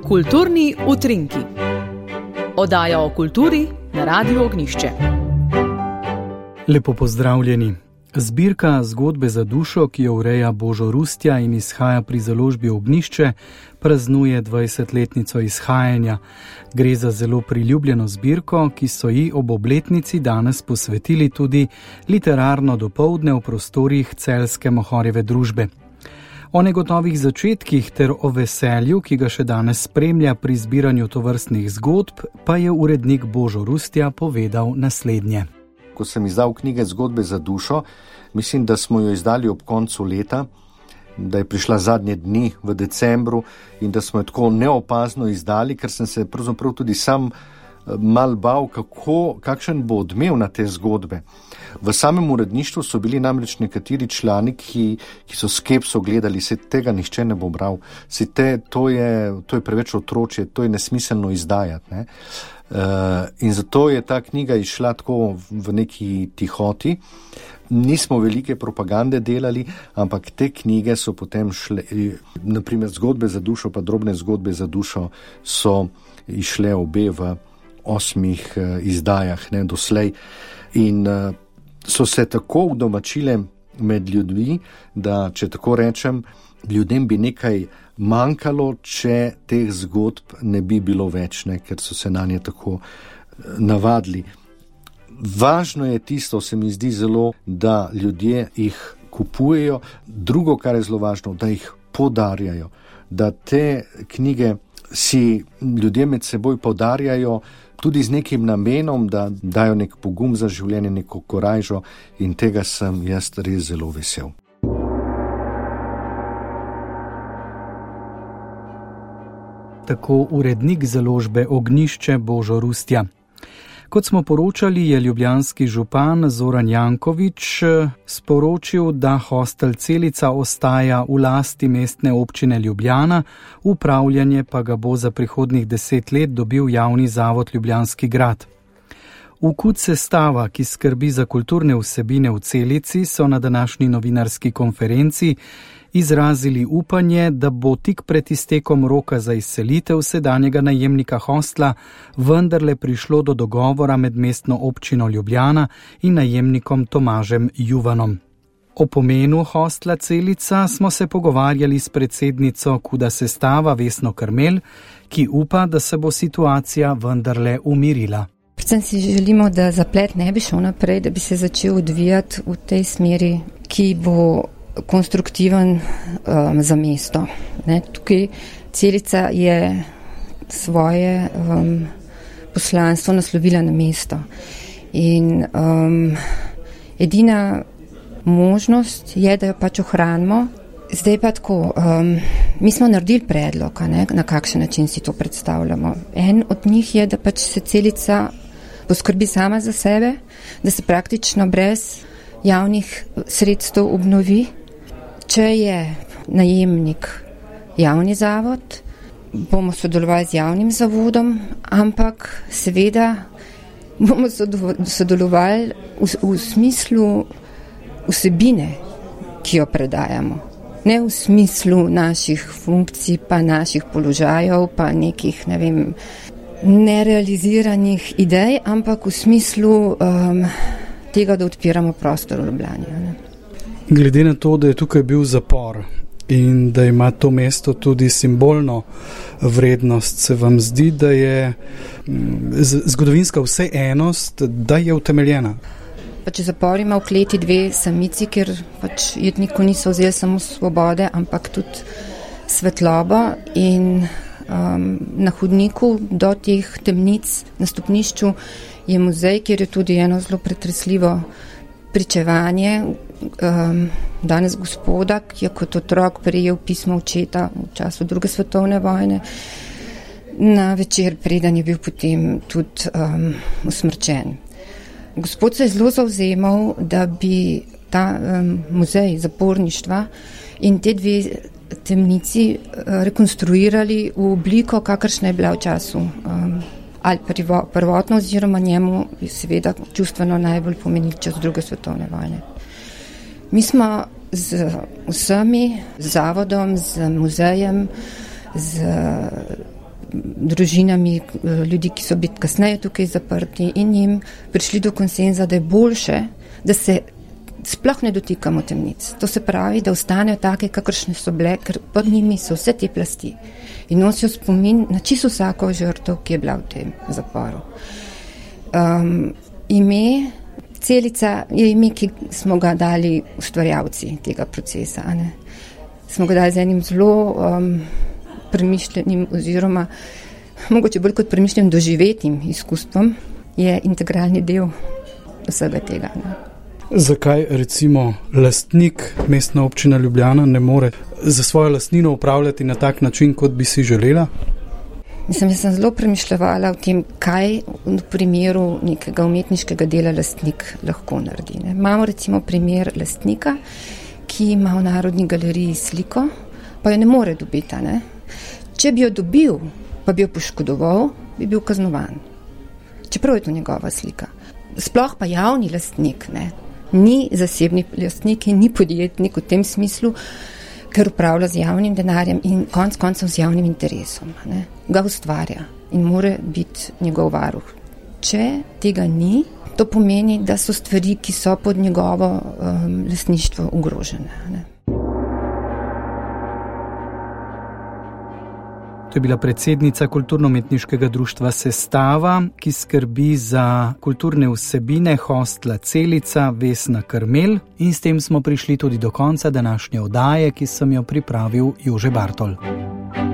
Kulturni utrinki. Oddaja o kulturi na Radiu Ognjišče. Lepo pozdravljeni. Zbirka Zgodbe za dušo, ki jo ureja Božo Rustja in izhaja pri založbi Ognjišče, praznuje 20-letnico izhajanja. Gre za zelo priljubljeno zbirko, ki so ji ob obletnici danes posvetili tudi literarno dopoldne v prostorih celjske Mohorjeve družbe. O negotovih začetkih ter o veselju, ki ga še danes spremlja pri zbiranju tovrstnih zgodb, pa je urednik Božo Rustja povedal naslednje. Ko sem izdal knjige Zgodbe za dušo, mislim, da smo jo izdali ob koncu leta, da je prišla zadnje dni v decembru in da smo jo tako neopazno izdali, ker sem se pravzaprav tudi sam mal bal, kakšen bo odmev na te zgodbe. V samem uredništvu so bili namreč nekateri člani, ki so skepso gledali, se tega nihče ne bo bral, to je preveč otročje, to je nesmiselno izdajati. Ne? In zato je ta knjiga išla tako v neki tihoti. Nismo velike propagande delali, ampak te knjige so potem šle, naprimer Zgodbe za dušo pa Drobne zgodbe za dušo so išle obe v 8 izdajah, ne, doslej. In so se tako udomačile med ljudmi, da, če tako rečem, ljudem bi nekaj manjkalo, če teh zgodb ne bi bilo več, ne, ker so se na nje tako navadili. Važno je tisto, se mi zdi zelo, da ljudje jih kupujejo, drugo, kar je zelo važno, da jih podarjajo, da te knjige si ljudje med seboj podarjajo tudi z nekim namenom, da dajo nek pogum za življenje, neko korajžo, in tega sem jaz res zelo vesel. Tako urednik založbe Ognjišče Božo Rustja. Kot smo poročali, je ljubljanski župan Zoran Janković sporočil, da hostel Celica ostaja v lasti mestne občine Ljubljana, upravljanje pa ga bo za prihodnjih 10 let dobil javni zavod Ljubljanski grad. V KUD sestava, ki skrbi za kulturne vsebine v Celici, so na današnji novinarski konferenci izrazili upanje, da bo tik pred iztekom roka za izselitev sedanjega najemnika hostla vendarle prišlo do dogovora med mestno občino Ljubljana in najemnikom Tomažem Juvanom. O pomenu hostla Celica smo se pogovarjali s predsednico KUD-a sestava Vesno Krmelj, ki upa, da se bo situacija vendarle umirila. Predvsem si želimo, da zaplet ne bi šel naprej, da bi se začel odvijati v tej smeri, ki bo konstruktiven za mesto. Ne, tukaj Celica je svoje poslanstvo naslovila na mesto. In edina možnost je, da jo pač ohranimo. Zdaj pa tako, mi smo naredili predlog, na kakšen način si to predstavljamo. En od njih je, da pač se Celica poskrbi sama za sebe, da se praktično brez javnih sredstev obnovi. Če je najemnik javni zavod, bomo sodelovali z javnim zavodom, ampak seveda bomo sodelovali v smislu vsebine, ki jo predajamo. Ne v smislu naših funkcij, pa naših položajev, pa nekih, nerealiziranih idej, ampak v smislu tega, da odpiramo prostor v Ljubljani. Glede na to, da je tukaj bil zapor in da ima to mesto tudi simbolno vrednost, se vam zdi, da je zgodovinska vseenost, da je utemeljena? Pač zapor ima v kleti 2 samici, ker pač jetniku niso vzeli samo svobode, ampak tudi svetlobo, in na hodniku do teh temnic na stopnišču je muzej, kjer je tudi eno zelo pretresljivo pričevanje danes gospoda, ki je kot otrok prejel pismo očeta v času 2. svetovne vojne, na večer, preden je bil potem tudi usmrčen. Gospod se je zelo zavzemal, da bi ta muzej zaporništva in te 2 temnici rekonstruirali v obliko, kakršna je bila v času ali prvotno, oziroma njemu seveda čustveno najbolj pomenil čas 2. svetovne vojne. Mi smo z vsemi, z zavodom, z muzejem, z družinami ljudi, ki so bili kasneje tukaj zaprti in jim prišli do konsenza, da je boljše, da se sploh ne dotikamo temnic. To se pravi, da ostanejo take, kakršne so bile, ker pod njimi so vse te plasti in nosijo spomin na čisto vsako žrtev, ki je bila v tem zaporu. Ime Celica je ime, ki smo ga dali ustvarjalci tega procesa. Ne? Smo ga dali z enim zelo premišljenim oziroma mogoče bolj kot premišljenim doživetim izkustvom, je integralni del vsega tega. Ne? Zakaj recimo lastnik Mestna občina Ljubljana ne more za svojo lastnino upravljati na tak način, kot bi si želela? Jaz sem zelo premišljevala o tem, kaj v primeru nekega umetniškega dela lastnik lahko naredi. Ne? Imamo recimo primer lastnika, ki ima v Narodni galeriji sliko, pa jo ne more dobiti. Ne? Če bi jo dobil, pa bi jo poškodoval, bi bil kaznovan. Čeprav je to njegova slika. Sploh pa javni lastnik, ne? Ni zasebni lastnik in ni podjetnik v tem smislu, ker upravlja z javnim denarjem in konec koncev z javnim interesom. Ne? Ga ustvarja in mora biti njegov varuh. Če tega ni, to pomeni, da so stvari, ki so pod njegovo lastništvo ogrožene. Ne? To je bila predsednica Kulturno-umetniškega društva Sestava, ki skrbi za kulturne vsebine hostla Celica, Vesna Krmelj, in s tem smo prišli tudi do konca današnje oddaje, ki sem jo pripravil Jože Bartol.